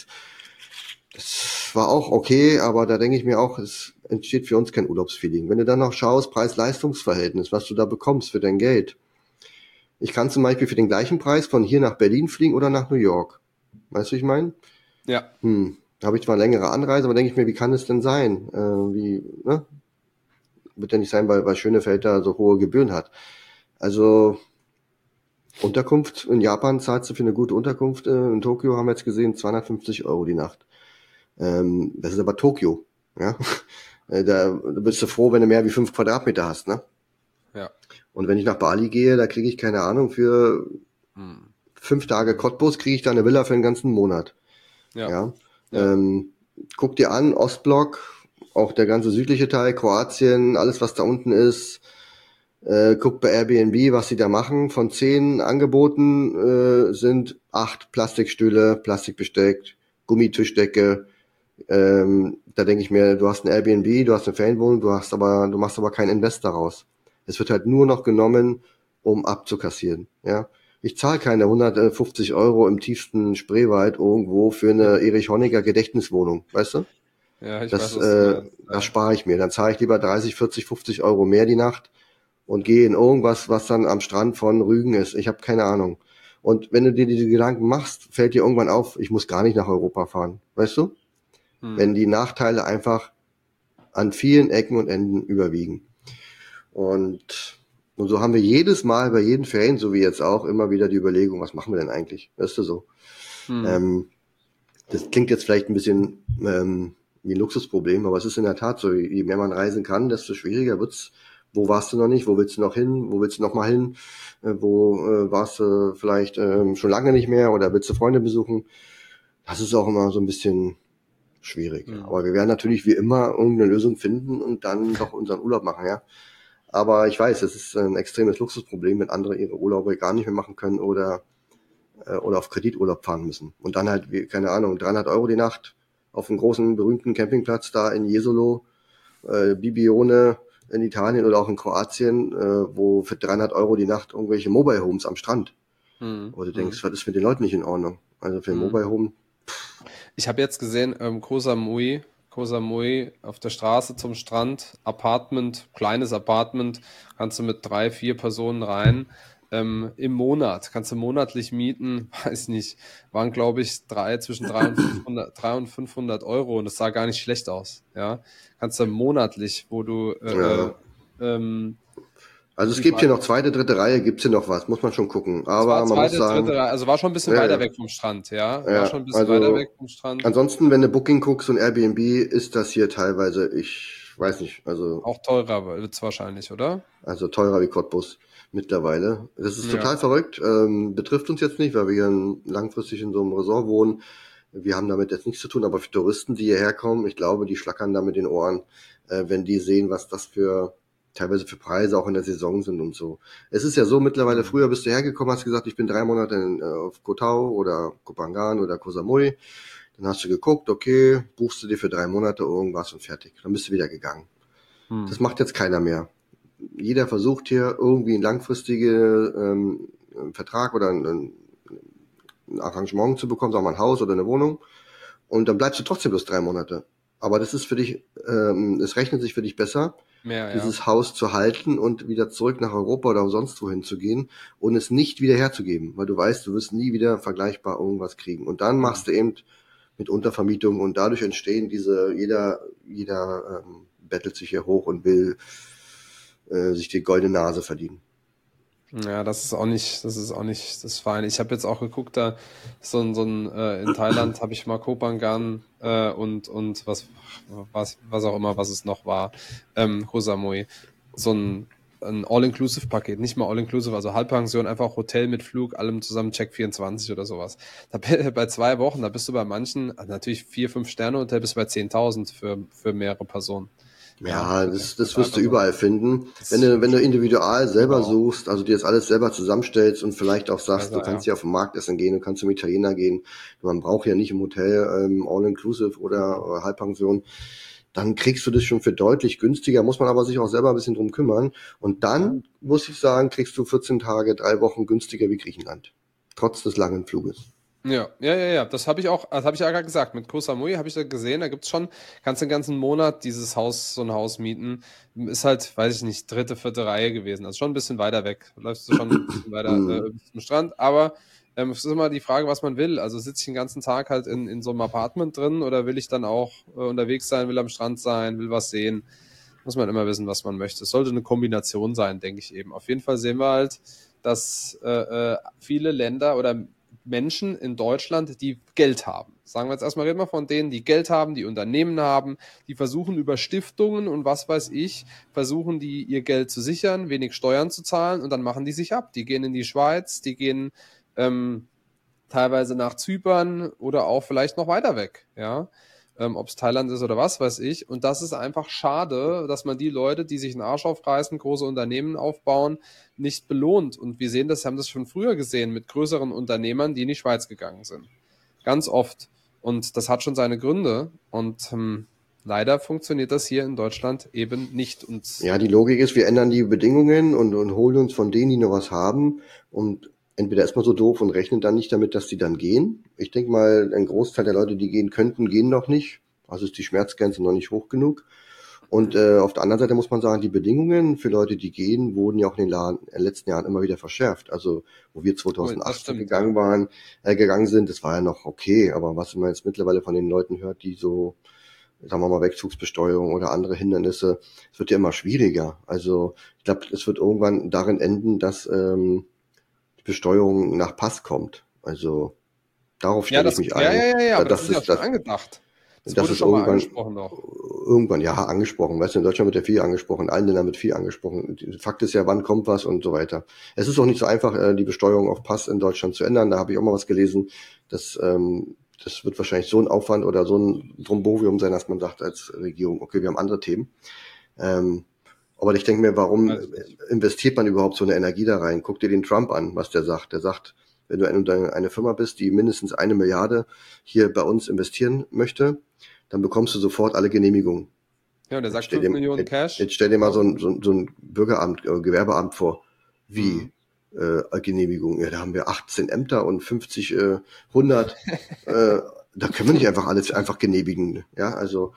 Das war auch okay, aber da denke ich mir auch, es entsteht für uns kein Urlaubsfeeling. Wenn du dann noch schaust, Preis-Leistungs-Verhältnis, was du da bekommst für dein Geld. Ich kann zum Beispiel für den gleichen Preis von hier nach Berlin fliegen oder nach New York. Weißt du, wie ich meine? Ja. Hm. Da habe ich zwar eine längere Anreise, aber denke ich mir, wie kann es denn sein? Äh, wie, ne? Wird ja nicht sein, weil, weil Schönefeld da so hohe Gebühren hat. Also Unterkunft in Japan zahlst du für eine gute Unterkunft. Äh, in Tokio haben wir jetzt gesehen, zweihundertfünfzig Euro die Nacht. Ähm, das ist aber Tokio. Ja? Äh, Da, da bist du froh, wenn du mehr wie fünf Quadratmeter hast, ne? Ja. Und wenn ich nach Bali gehe, da kriege ich keine Ahnung, für Hm. fünf Tage Cottbus kriege ich da eine Villa für einen ganzen Monat. Ja. Ja. Ja. Ähm, guck dir an, Ostblock, auch der ganze südliche Teil, Kroatien, alles was da unten ist. Äh, guck bei Airbnb, was sie da machen. Von zehn Angeboten äh, sind acht Plastikstühle, Plastikbesteck, Gummitischdecke. Ähm, da denke ich mir, du hast ein Airbnb, du hast eine Ferienwohnung, du hast aber, du machst aber keinen Invest daraus. Es wird halt nur noch genommen, um abzukassieren. Ja, ich zahle keine hundertfünfzig Euro im tiefsten Spreewald irgendwo für eine Erich Honecker Gedächtniswohnung, weißt du? Ja, ich weiß, Das, was du äh, meinst. das Ja. spare ich mir. Dann zahle ich lieber dreißig, vierzig, fünfzig Euro mehr die Nacht und gehe in irgendwas, was dann am Strand von Rügen ist. Ich habe keine Ahnung. Und wenn du dir diese Gedanken machst, fällt dir irgendwann auf, ich muss gar nicht nach Europa fahren, weißt du? Wenn Hm. die Nachteile einfach an vielen Ecken und Enden überwiegen. Und, und so haben wir jedes Mal bei jedem Ferien, so wie jetzt auch, immer wieder die Überlegung, was machen wir denn eigentlich? Weißt du so? Hm. Ähm, das klingt jetzt vielleicht ein bisschen ähm, wie ein Luxusproblem, aber es ist in der Tat so, je mehr man reisen kann, desto schwieriger wird's. Wo warst du noch nicht? Wo willst du noch hin? Wo willst du noch mal hin? Äh, wo äh, warst du vielleicht ähm, schon lange nicht mehr oder willst du Freunde besuchen? Das ist auch immer so ein bisschen schwierig. Ja. Hm. Aber wir werden natürlich wie immer irgendeine Lösung finden und dann doch unseren Urlaub machen, ja. Aber ich weiß, es ist ein extremes Luxusproblem, wenn andere ihre Urlaube gar nicht mehr machen können oder äh, oder auf Krediturlaub fahren müssen. Und dann halt, wie, keine Ahnung, dreihundert Euro die Nacht auf einem großen, berühmten Campingplatz da in Jesolo, äh, Bibione in Italien oder auch in Kroatien, äh, wo für dreihundert Euro die Nacht irgendwelche Mobile Homes am Strand. Hm. Wo du Hm. denkst, was ist mit den Leuten nicht in Ordnung? Also für ein Hm. Mobile Home, Ich habe jetzt gesehen, ähm, Koh Samui, Koh Samui auf der Straße zum Strand, Apartment, kleines Apartment, kannst du mit drei, vier Personen rein. Ähm, im Monat, kannst du monatlich mieten, weiß nicht, waren glaube ich drei, zwischen drei und fünfhundert, drei und fünfhundert Euro und das sah gar nicht schlecht aus, ja. Kannst du monatlich, wo du, äh, ja. äh, ähm, Also es ich gibt hier weiß, noch zweite, dritte Reihe, gibt's hier noch was, muss man schon gucken. es war Aber man muss zweite, dritte, sagen, Reihe, also war schon ein bisschen ja, weiter ja, weg vom Strand, ja, war ja, schon ein bisschen weiter weg also vom Strand. ansonsten, wenn du Booking guckst und Airbnb, ist das hier teilweise, ich weiß nicht, also Auch teurer wird's wahrscheinlich, oder? also teurer wie Cottbus mittlerweile. Das ist Ja. total verrückt, ähm, betrifft uns jetzt nicht, weil wir hier langfristig in so einem Resort wohnen. Wir haben damit jetzt nichts zu tun, aber für Touristen, die hierher kommen, ich glaube, die schlackern da mit den Ohren, äh, wenn die sehen, was das für teilweise für Preise auch in der Saison sind und so. Es ist ja so mittlerweile, früher bist du hergekommen, hast gesagt, ich bin drei Monate in, äh, auf Koh Tao oder Koh Phangan oder Koh Samui. Dann hast du geguckt, okay, buchst du dir für drei Monate irgendwas und fertig. Dann bist du wieder gegangen. Hm. Das macht jetzt keiner mehr. Jeder versucht hier irgendwie einen langfristigen ähm, einen Vertrag oder ein, ein Arrangement zu bekommen, sagen wir mal ein Haus oder eine Wohnung. Und dann bleibst du trotzdem bloß drei Monate. Aber das ist für dich, ähm, es rechnet sich für dich besser, Mehr, dieses ja. Haus zu halten und wieder zurück nach Europa oder sonst wohin zu gehen und es nicht wieder herzugeben, weil du weißt, du wirst nie wieder vergleichbar irgendwas kriegen. Und dann machst du eben mit Untervermietung und dadurch entstehen diese, jeder, jeder ähm, bettelt sich hier hoch und will äh, sich die goldene Nase verdienen. Ja, das ist auch nicht, das ist auch nicht das Feine. Ich habe jetzt auch geguckt, da so ein, so ein äh, in Thailand habe ich mal Koh Phangan äh, und und was was was auch immer, was es noch war, ähm, Koh Samui, so ein ein All-Inclusive-Paket, nicht mal All-Inclusive, also Halbpension, einfach Hotel mit Flug, allem zusammen Check vierundzwanzig oder sowas. Da, bei zwei Wochen, da bist du bei manchen, natürlich vier, fünf Sterne Hotel, bist du bei zehntausend für für mehrere Personen. Ja, Ja, das, das das ist wirst du einfach so. überall finden. Wenn Das du, wenn du individual selber überall. suchst, also dir das alles selber zusammenstellst und vielleicht auch sagst, du Besser, ja. kannst hier auf den Markt essen gehen, du kannst zum Italiener gehen, man braucht ja nicht im Hotel ähm, All-Inclusive oder äh, Halbpension, dann kriegst du das schon für deutlich günstiger, muss man aber sich auch selber ein bisschen drum kümmern. Und Ja. dann, muss ich sagen, kriegst du vierzehn Tage, drei Wochen günstiger wie Griechenland. Trotz des langen Fluges. Ja, ja, ja, ja. Das habe ich auch, das habe ich ja gerade gesagt. Mit Koh Samui habe ich da gesehen, da gibt's schon, kannst den ganzen Monat dieses Haus, so ein Haus mieten. Ist halt, weiß ich nicht, dritte, vierte Reihe gewesen. Also schon ein bisschen weiter weg. Läufst du schon ein bisschen weiter Mm. äh, bis zum Strand. Aber ähm, es ist immer die Frage, was man will. Also sitze ich den ganzen Tag halt in, in so einem Apartment drin oder will ich dann auch äh, unterwegs sein, will am Strand sein, will was sehen? Muss man immer wissen, was man möchte. Es sollte eine Kombination sein, denke ich eben. Auf jeden Fall sehen wir halt, dass äh, äh, viele Länder oder Menschen in Deutschland, die Geld haben. Sagen wir jetzt erstmal, reden wir von denen, die Geld haben, die Unternehmen haben, die versuchen über Stiftungen und was weiß ich, versuchen die ihr Geld zu sichern, wenig Steuern zu zahlen und dann machen die sich ab. Die gehen in die Schweiz, die gehen ähm, teilweise nach Zypern oder auch vielleicht noch weiter weg, ja. Ähm, ob es Thailand ist oder was weiß ich. Und das ist einfach schade, dass man die Leute, die sich einen Arsch aufreißen, große Unternehmen aufbauen, nicht belohnt. Und wir sehen das, haben das schon früher gesehen mit größeren Unternehmern, die in die Schweiz gegangen sind. Ganz oft. Und das hat schon seine Gründe. Und ähm, leider funktioniert das hier in Deutschland eben nicht. Und Ja, die Logik ist, wir ändern die Bedingungen und, und holen uns von denen, die noch was haben. Und entweder ist man so doof und rechnet dann nicht damit, dass die dann gehen. Ich denke mal, ein Großteil der Leute, die gehen könnten, gehen noch nicht. Also ist die Schmerzgrenze noch nicht hoch genug. Und äh, auf der anderen Seite muss man sagen, die Bedingungen für Leute, die gehen, wurden ja auch in den, Laden, in den letzten Jahren immer wieder verschärft. Also wo wir oh, das zweitausendachtzehn stimmt, gegangen ja. waren, äh, gegangen sind, das war ja noch okay. Aber was man jetzt mittlerweile von den Leuten hört, die so, sagen wir mal, Wegzugsbesteuerung oder andere Hindernisse, es wird ja immer schwieriger. Also ich glaube, es wird irgendwann darin enden, dass ähm, die Besteuerung nach Pass kommt. Also darauf Ja, stelle ich das, mich ja, ein. ja, ja, ja, Da- aber das Das ist ja ist schon das, angedacht. Das das wurde ist schon mal irgendwann angesprochen doch. irgendwann ja angesprochen. Weißt du, in Deutschland wird ja viel angesprochen, in allen Ländern wird viel angesprochen. Fakt ist ja, wann kommt was und so weiter. Es ist auch nicht so einfach, äh, die Besteuerung auf Pass in Deutschland zu ändern. Da habe ich auch mal was gelesen. Das, ähm, das wird wahrscheinlich so ein Aufwand oder so ein Drombovium sein, dass man sagt als Regierung, okay, wir haben andere Themen. Ähm, aber ich denke mir, warum Weiß ich nicht. investiert man überhaupt so eine Energie da rein? Guck dir den Trump an, was der sagt. Der sagt, wenn du eine, eine Firma bist, die mindestens eine Milliarde hier bei uns investieren möchte, dann bekommst du sofort alle Genehmigungen. Ja, und der Jetzt sagt stell fünf dir, Millionen jetzt, Cash. jetzt stell dir mal so Kaufen. ein, so ein, so ein Bürgeramt, äh, Gewerbeamt vor. Hm. Wie äh, Genehmigung? Ja, da haben wir achtzehn Ämter und fünfzig, äh, hundert. Äh, da können wir nicht einfach alles einfach genehmigen. Ja, also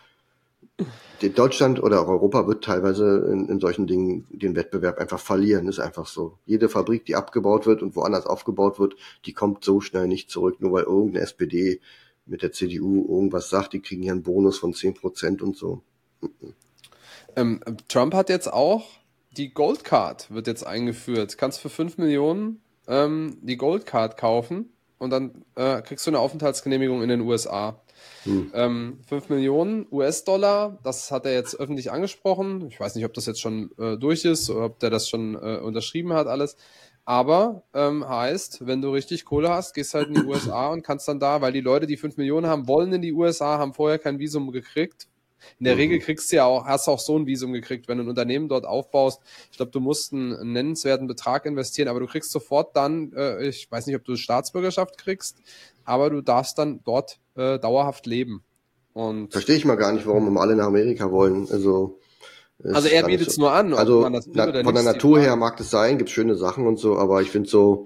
die Deutschland oder auch Europa wird teilweise in, in solchen Dingen den Wettbewerb einfach verlieren. Ist einfach so. Jede Fabrik, die abgebaut wird und woanders aufgebaut wird, die kommt so schnell nicht zurück, nur weil irgendeine S P D mit der C D U irgendwas sagt, die kriegen hier einen Bonus von zehn Prozent und so. Ähm, Trump hat jetzt auch die Gold Card wird jetzt eingeführt. Kannst für fünf Millionen ähm, die Gold Card kaufen und dann äh, kriegst du eine Aufenthaltsgenehmigung in den U S A. Hm. Ähm, fünf Millionen U S-Dollar, das hat er jetzt öffentlich angesprochen. Ich weiß nicht, ob das jetzt schon äh, durch ist oder ob der das schon äh, unterschrieben hat, alles. Aber ähm, heißt, wenn du richtig Kohle hast, gehst halt in die U S A und kannst dann da, weil die Leute, die fünf Millionen haben, wollen in die U S A, haben vorher kein Visum gekriegt, In der Regel Mhm. kriegst du ja auch, hast auch so ein Visum gekriegt, wenn du ein Unternehmen dort aufbaust. Ich glaube, du musst einen, einen nennenswerten Betrag investieren, aber du kriegst sofort dann, äh, ich weiß nicht, ob du Staatsbürgerschaft kriegst, aber du darfst dann dort äh, dauerhaft leben. Und Verstehe ich mal gar nicht, warum immer alle nach Amerika wollen. Also also ist er gar nicht bietet so. es nur an, ob man Also das will na, oder von nicht, der ist die Natur her Frage. mag es sein, gibt schöne Sachen und so, aber ich finde so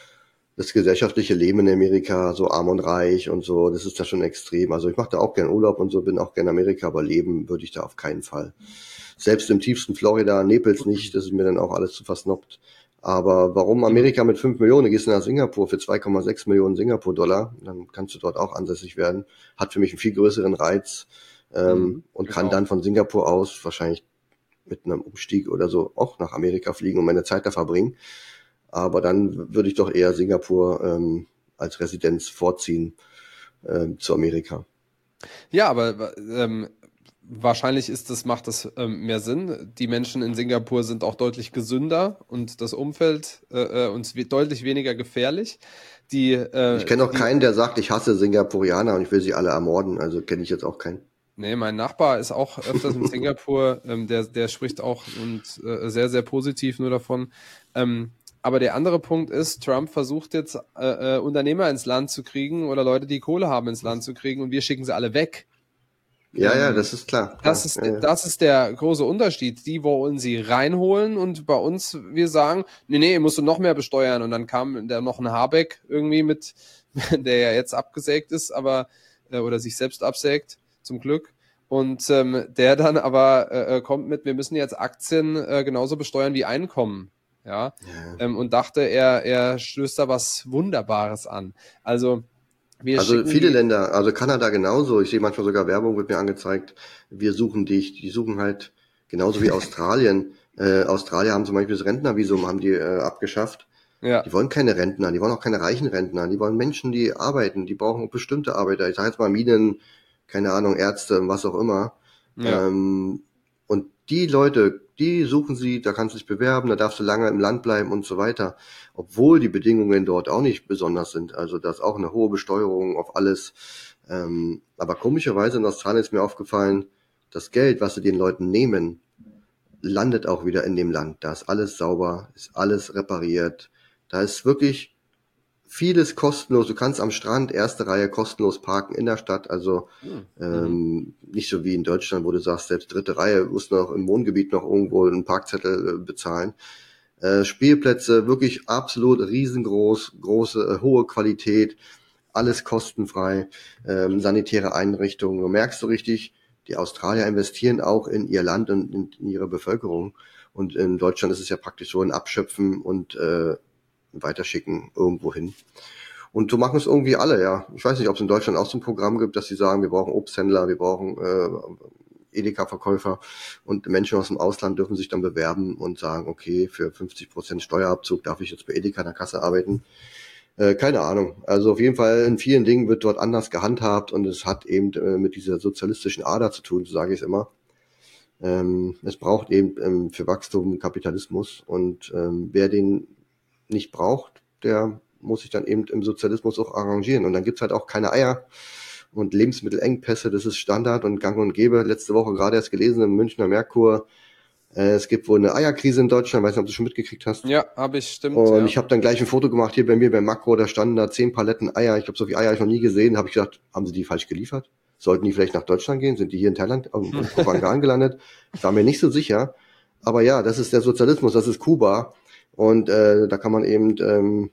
das gesellschaftliche Leben in Amerika, so arm und reich und so, das ist da schon extrem. Also ich mache da auch gern Urlaub und so, bin auch gern in Amerika, aber leben würde ich da auf keinen Fall. Selbst im tiefsten Florida, Naples nicht, das ist mir dann auch alles zu versnobbt. Aber warum Mhm. Amerika mit fünf Millionen? Du gehst nach Singapur für zwei Komma sechs Millionen Singapur-Dollar, dann kannst du dort auch ansässig werden. Hat für mich einen viel größeren Reiz ähm, Mhm. und kann Genau. dann von Singapur aus wahrscheinlich mit einem Umstieg oder so auch nach Amerika fliegen und meine Zeit da verbringen. Aber dann würde ich doch eher Singapur ähm, als Residenz vorziehen ähm, zu Amerika. Ja, aber ähm, wahrscheinlich ist das, macht das ähm, mehr Sinn. Die Menschen in Singapur sind auch deutlich gesünder und das Umfeld äh, äh, uns we- deutlich weniger gefährlich. Die, Ich äh, kenne auch die, keinen, der sagt, ich hasse Singapurianer und ich will sie alle ermorden. Also kenne ich jetzt auch keinen. nee, mein Nachbar ist auch öfters in Singapur, ähm, der, der spricht auch und äh, sehr, sehr positiv nur davon. Ähm, aber der andere Punkt ist, Trump versucht jetzt äh, äh, Unternehmer ins Land zu kriegen oder Leute, die Kohle haben, ins Land zu kriegen und wir schicken sie alle weg. Ja, ja, Ähm, das ist klar, Das klar. ist, Ja, ja. das ist der große Unterschied. Die wollen sie reinholen und bei uns, wir sagen, nee, nee, musst du noch mehr besteuern. Und dann kam da noch ein Habeck irgendwie mit, der ja jetzt abgesägt ist, aber, äh, oder sich selbst absägt, zum Glück. Und ähm, der dann aber äh, äh, kommt mit, wir müssen jetzt Aktien äh, genauso besteuern wie Einkommen. Ja. Ja. Ähm, und dachte, er, er stößt da was Wunderbares an. Also wir Also schicken viele die, Länder, also Kanada genauso. Ich sehe manchmal sogar Werbung, wird mir angezeigt. Wir suchen dich. Die suchen halt genauso wie Australien. Äh, Australier haben zum Beispiel das Rentnervisum haben die äh, abgeschafft. ja, Die wollen keine Rentner, die wollen auch keine reichen Rentner, die wollen Menschen, die arbeiten, die brauchen bestimmte Arbeiter. Ich sage jetzt mal Minen, keine Ahnung, Ärzte, was auch immer. ja. Ähm, und die Leute, die suchen sie, da kannst du dich bewerben, da darfst du lange im Land bleiben und so weiter. Obwohl die Bedingungen dort auch nicht besonders sind. Also da ist auch eine hohe Besteuerung auf alles. Ähm, aber komischerweise in Australien ist mir aufgefallen, das Geld, was sie den Leuten nehmen, landet auch wieder in dem Land. Da ist alles sauber, ist alles repariert. Da ist wirklich vieles kostenlos. Du kannst am Strand erste Reihe kostenlos parken in der Stadt. Also Hm. Mhm. ähm, nicht so wie in Deutschland, wo du sagst, selbst dritte Reihe musst du noch im Wohngebiet noch irgendwo einen Parkzettel äh, bezahlen. Äh, Spielplätze wirklich absolut riesengroß, große, äh, hohe Qualität, alles kostenfrei, ähm, sanitäre Einrichtungen. Du merkst so richtig, die Australier investieren auch in ihr Land und in, in ihre Bevölkerung. Und in Deutschland ist es ja praktisch so ein Abschöpfen und äh, weiterschicken irgendwo hin. Und so machen es irgendwie alle, ja. Ich weiß nicht, ob es in Deutschland auch so ein Programm gibt, dass sie sagen, wir brauchen Obsthändler, wir brauchen äh, Edeka-Verkäufer und Menschen aus dem Ausland dürfen sich dann bewerben und sagen, okay, für fünfzig Prozent Steuerabzug darf ich jetzt bei Edeka in der Kasse arbeiten. Äh, keine Ahnung. Also auf jeden Fall in vielen Dingen wird dort anders gehandhabt und es hat eben äh, mit dieser sozialistischen Ader zu tun, so sage ich es immer. Ähm, es braucht eben ähm, für Wachstum Kapitalismus und ähm, wer den nicht braucht, der muss sich dann eben im Sozialismus auch arrangieren. Und dann gibt's halt auch keine Eier und Lebensmittelengpässe, das ist Standard und gang und gäbe. Letzte Woche gerade erst gelesen im Münchner Merkur, äh, es gibt wohl eine Eierkrise in Deutschland, weiß nicht, ob du schon mitgekriegt hast. Ja, habe ich, stimmt, Und ja. ich habe dann gleich ein Foto gemacht hier bei mir beim Makro, da standen da zehn Paletten Eier. Ich glaube, so viele Eier habe ich noch nie gesehen. Habe ich gedacht, haben sie die falsch geliefert? Sollten die vielleicht nach Deutschland gehen? Sind die hier in Thailand ähm, in Kopangan gelandet? Ich war mir nicht so sicher. Aber ja, das ist der Sozialismus, das ist Kuba. Und äh, da kann man eben ähm,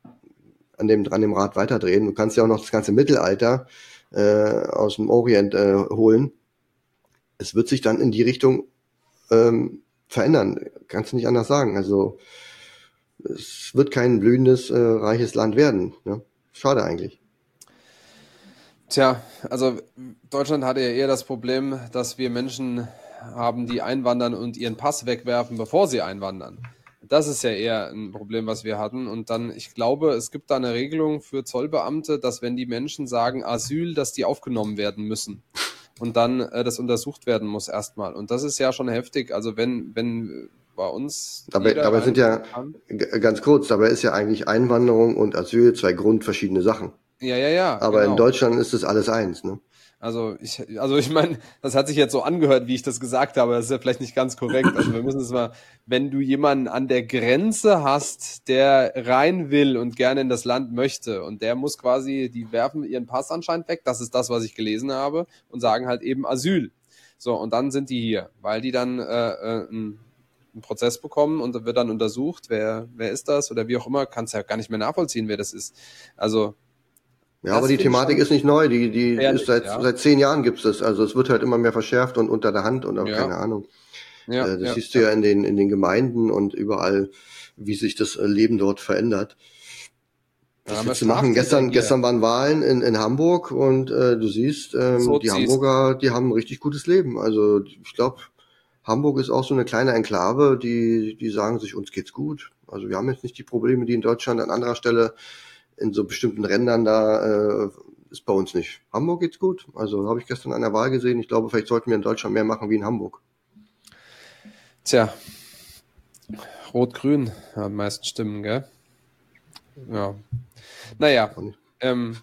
an dem dran dem Rad weiterdrehen. Du kannst ja auch noch das ganze Mittelalter äh, aus dem Orient äh, holen. Es wird sich dann in die Richtung ähm, verändern. Kannst du nicht anders sagen. Also es wird kein blühendes, äh, reiches Land werden. Ne? Schade eigentlich. Tja, also Deutschland hatte ja eher das Problem, dass wir Menschen haben, die einwandern und ihren Pass wegwerfen, bevor sie einwandern. Das ist ja eher ein Problem, was wir hatten. Und dann, ich glaube, es gibt da eine Regelung für Zollbeamte, dass wenn die Menschen sagen Asyl, dass die aufgenommen werden müssen. Und dann äh, das untersucht werden muss erstmal. Und das ist ja schon heftig. Also wenn, wenn bei uns Dabei, jeder dabei sind reinkommen ja, kann. g- ganz kurz, dabei ist ja eigentlich Einwanderung und Asyl zwei grundverschiedene Sachen. Ja, ja, ja, Aber in genau. Deutschland ist es alles eins. Ne? Also ich, also ich meine, das hat sich jetzt so angehört, wie ich das gesagt habe. Das ist ja vielleicht nicht ganz korrekt. Also wir müssen es mal, wenn du jemanden an der Grenze hast, der rein will und gerne in das Land möchte und der muss quasi, die werfen ihren Pass anscheinend weg, das ist das, was ich gelesen habe, und sagen halt eben Asyl. So, und dann sind die hier, weil die dann äh, äh, einen, einen Prozess bekommen und da wird dann untersucht, wer, wer ist das oder wie auch immer, kannst ja gar nicht mehr nachvollziehen, wer das ist. Also Ja, aber das die finde ich Thematik schon ist nicht neu, die, die ist ehrlich, seit, ja. seit zehn Jahren gibt's das. Also es wird halt immer mehr verschärft und unter der Hand und auch Ja, keine Ahnung. ja, Äh, Das ja, siehst du ja. ja in den, in den Gemeinden und überall, wie sich das äh, Leben dort verändert. Dann Was haben wir willst du machen? Straftäter Gestern, hier. gestern waren Wahlen in, in Hamburg und äh, du siehst, ähm, die Sozis. Hamburger, die haben ein richtig gutes Leben. Also ich glaube, Hamburg ist auch so eine kleine Enklave, die, die sagen sich, uns geht's gut. Also wir haben jetzt nicht die Probleme, die in Deutschland an anderer Stelle in so bestimmten Rändern da äh, ist bei uns nicht. Hamburg geht's gut. Also habe ich gestern an der Wahl gesehen. Ich glaube, vielleicht sollten wir in Deutschland mehr machen wie in Hamburg. Tja, Rot-Grün haben die meisten Stimmen, gell? Ja. Naja, Auch nicht. ähm,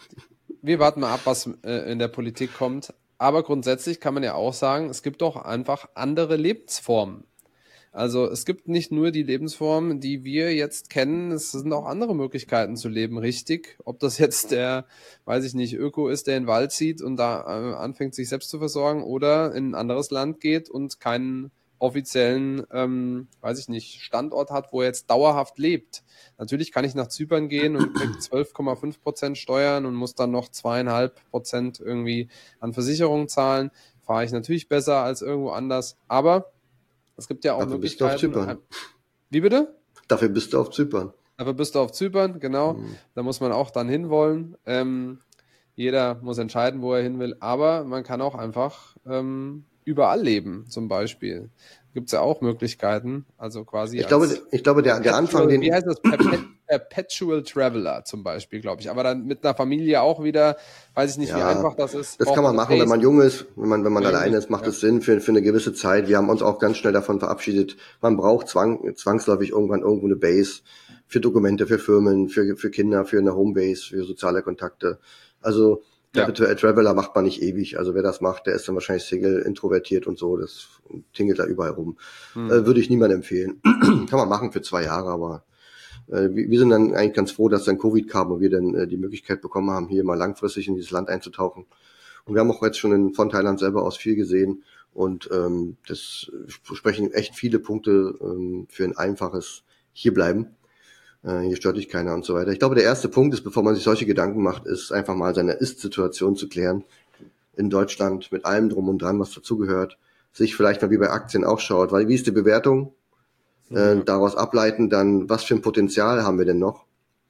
wir warten mal ab, was äh, in der Politik kommt. Aber grundsätzlich kann man ja auch sagen, es gibt doch einfach andere Lebensformen. Also es gibt nicht nur die Lebensform, die wir jetzt kennen, es sind auch andere Möglichkeiten zu leben, richtig. Ob das jetzt der, weiß ich nicht, Öko ist, der in den Wald zieht und da äh, anfängt, sich selbst zu versorgen oder in ein anderes Land geht und keinen offiziellen, ähm, weiß ich nicht, Standort hat, wo er jetzt dauerhaft lebt. Natürlich kann ich nach Zypern gehen und krieg zwölf Komma fünf Prozent Steuern und muss dann noch zweieinhalb Prozent irgendwie an Versicherungen zahlen. Fahre ich natürlich besser als irgendwo anders. Aber es gibt ja auch Dafür bist du auf Möglichkeiten. Zypern. Wie bitte? Dafür bist du auf Zypern. Dafür bist du auf Zypern, genau. Hm. Da muss man auch dann hinwollen. Ähm, jeder muss entscheiden, wo er hin will. Aber man kann auch einfach ähm, überall leben, zum Beispiel. Gibt es ja auch Möglichkeiten. Also quasi Ich glaube, als ich glaube, der, der Anfang, Perpetual, wie den, heißt das? Perpet Perpetual Traveler zum Beispiel, glaube ich. Aber dann mit einer Familie auch wieder, weiß ich nicht, wie ja, einfach das ist. das Braucht kann man man eine machen, wenn Base, man jung ist, wenn man, wenn man wenn man jung alleine ist. ist, macht Ja. es Sinn für, für eine gewisse Zeit. Wir haben uns auch ganz schnell davon verabschiedet. Man braucht zwang, zwangsläufig irgendwann irgendwo eine Base für Dokumente, für Firmen, für, für Kinder, für eine Homebase, für soziale Kontakte. Also, Ja. Perpetual Traveler macht man nicht ewig. Also wer das macht, der ist dann wahrscheinlich Single, introvertiert und so. Das tingelt da überall rum. Hm. Äh, würde ich niemandem empfehlen. Kann man machen für zwei Jahre, aber äh, wir, wir sind dann eigentlich ganz froh, dass dann Covid kam und wir dann äh, die Möglichkeit bekommen haben, hier mal langfristig in dieses Land einzutauchen. Und wir haben auch jetzt schon in, von Thailand selber aus viel gesehen. Und ähm, das sprechen echt viele Punkte ähm, für ein einfaches Hierbleiben. Äh, hier stört dich keiner und so weiter. Ich glaube, der erste Punkt ist, bevor man sich solche Gedanken macht, ist einfach mal seine Ist-Situation zu klären. In Deutschland mit allem drum und dran, was dazugehört. Sich vielleicht mal wie bei Aktien auch schaut, weil wie ist die Bewertung? Äh, Ja. daraus ableiten dann, was für ein Potenzial haben wir denn noch?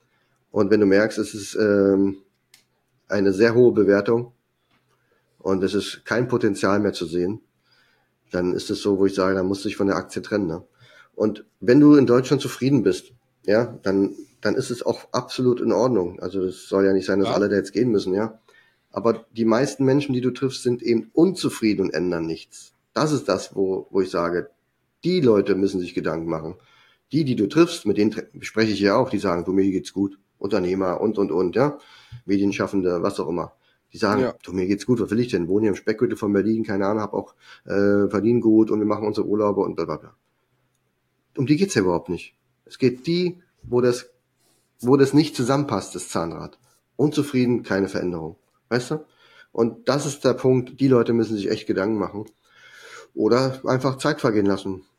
Und wenn du merkst, es ist ähm, eine sehr hohe Bewertung und es ist kein Potenzial mehr zu sehen, dann ist es so, wo ich sage, dann musst du dich von der Aktie trennen. Ne? Und wenn du in Deutschland zufrieden bist, ja, dann, dann ist es auch absolut in Ordnung. Also es soll ja nicht sein, dass Ja. alle da jetzt gehen müssen, ja. Aber die meisten Menschen, die du triffst, sind eben unzufrieden und ändern nichts. Das ist das, wo, wo ich sage, die Leute müssen sich Gedanken machen. Die, die du triffst, mit denen spreche ich ja auch, die sagen, du, mir geht's gut. Unternehmer und, und, und, ja. Medienschaffende, was auch immer. Die sagen, Ja. du, mir geht's gut, was will ich denn? Wohne hier im Speckgürtel von Berlin, keine Ahnung, hab auch, äh, verdienen gut und wir machen unsere Urlaube und bla, bla, bla. Um die geht's ja überhaupt nicht. Es geht die, wo das, wo das nicht zusammenpasst, das Zahnrad. Unzufrieden, keine Veränderung. Weißt du? Und das ist der Punkt, die Leute müssen sich echt Gedanken machen. Oder einfach Zeit vergehen lassen.